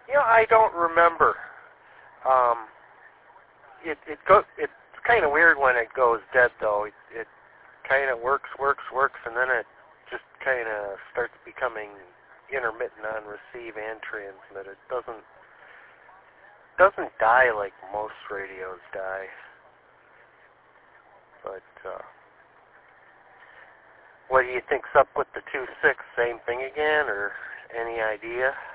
I don't remember. It's kind of weird when it goes dead, though. It kind of works, and then it just kind of starts becoming intermittent on receive and transmit. It doesn't die like most radios die. But what do you think's up with the 2.6? Same thing again, or any idea?